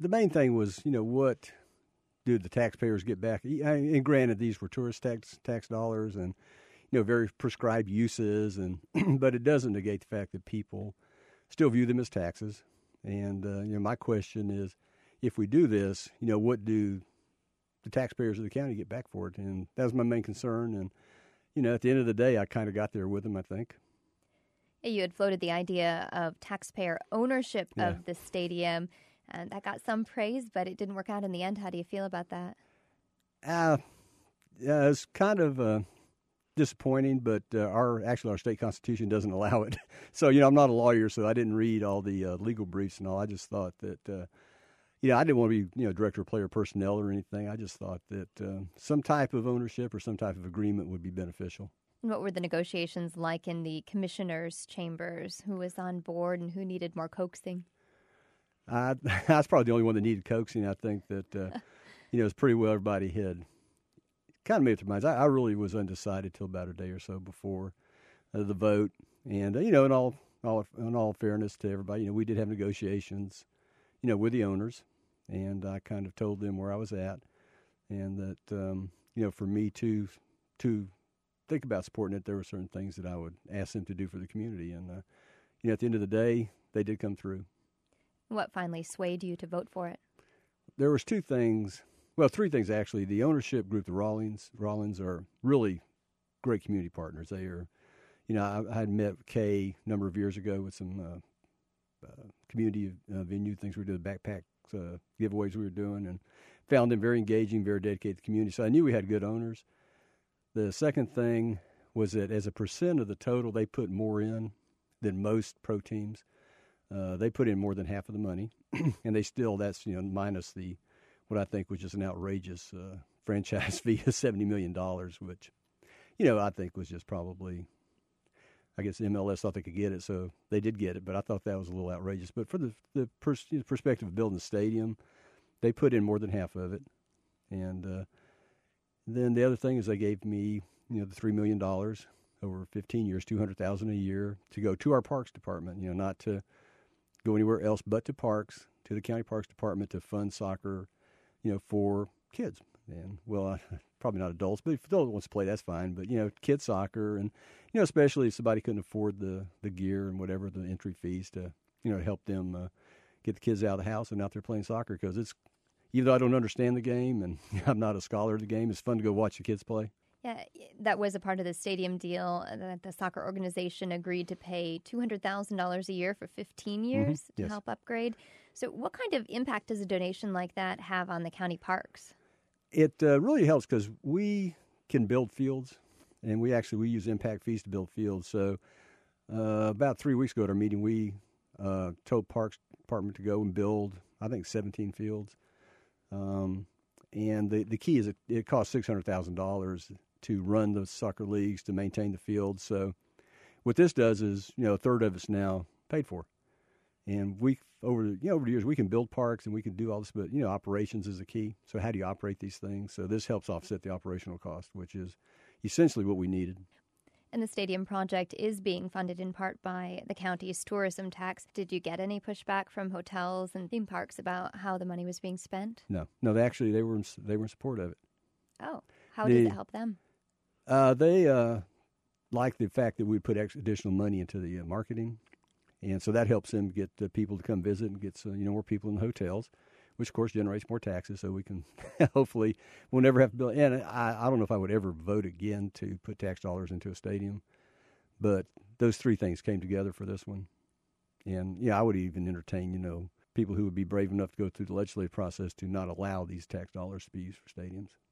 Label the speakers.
Speaker 1: the main thing was, what do the taxpayers get back? And granted, these were tourist tax dollars and, very prescribed uses, and but it doesn't negate the fact that people still view them as taxes. And, my question is, if we do this, what do the taxpayers of the county get back for it? And that was my main concern. And, at the end of the day, I kind of got there with them, I think.
Speaker 2: You had floated the idea of taxpayer ownership of the stadium, and that got some praise, but it didn't work out in the end. How do you feel about that?
Speaker 1: It's kind of disappointing, but our state constitution doesn't allow it. So, I'm not a lawyer, so I didn't read all the legal briefs and all. I just thought that, I didn't want to be, director of player personnel or anything. I just thought that some type of ownership or some type of agreement would be beneficial.
Speaker 2: And what were the negotiations like in the commissioners' chambers? Who was on board and who needed more coaxing?
Speaker 1: I was probably the only one that needed coaxing. I think that, it's pretty well everybody had kind of made up their minds. I really was undecided till about a day or so before the vote. And, in all fairness to everybody, we did have negotiations, with the owners. And I kind of told them where I was at and that, for me to think about supporting it, there were certain things that I would ask them to do for the community. And, at the end of the day, they did come through.
Speaker 2: What finally swayed you to vote for it?
Speaker 1: There was three things actually. The ownership group, the Rawlings are really great community partners. They are, I had met Kay a number of years ago with some community venue things we were doing, backpack giveaways we were doing, and found them very engaging, very dedicated to the community. So I knew we had good owners. The second thing was that as a percent of the total, they put more in than most pro teams. They put in more than half of the money, and they still, that's, minus what I think was just an outrageous franchise fee of $70 million, which, I think was just probably, I guess MLS thought they could get it, so they did get it, but I thought that was a little outrageous. But for the perspective of building the stadium, they put in more than half of it. And then the other thing is they gave me, the $3 million over 15 years, $200,000 a year to go to our parks department, not to go anywhere else but to parks, to the county parks department to fund soccer, for kids. And, well, probably not adults, but if adults wants to play, that's fine. But, kids soccer and, especially if somebody couldn't afford the gear and whatever, the entry fees to, help them get the kids out of the house and out there playing soccer. Because it's, even though I don't understand the game and I'm not a scholar of the game, it's fun to go watch the kids play.
Speaker 2: Yeah, that was a part of the stadium deal that the soccer organization agreed to pay $200,000 a year for 15 years to help upgrade. So what kind of impact does a donation like that have on the county parks?
Speaker 1: It really helps because we can build fields, and we use impact fees to build fields. So about 3 weeks ago at our meeting, we told Parks Department to go and build, I think, 17 fields. And the key is it costs $600,000 to run the soccer leagues, to maintain the field. So what this does is, a third of it's now paid for. And over the years, we can build parks and we can do all this, but, operations is the key. So how do you operate these things? So this helps offset the operational cost, which is essentially what we needed.
Speaker 2: And the stadium project is being funded in part by the county's tourism tax. Did you get any pushback from hotels and theme parks about how the money was being spent?
Speaker 1: No. They were in support of it.
Speaker 2: Oh, how did it help them?
Speaker 1: They like the fact that we put additional money into the marketing, and so that helps them get people to come visit and get more people in the hotels, which of course generates more taxes. So we can hopefully we'll never have to build. And I don't know if I would ever vote again to put tax dollars into a stadium, but those three things came together for this one. And I would even entertain people who would be brave enough to go through the legislative process to not allow these tax dollars to be used for stadiums.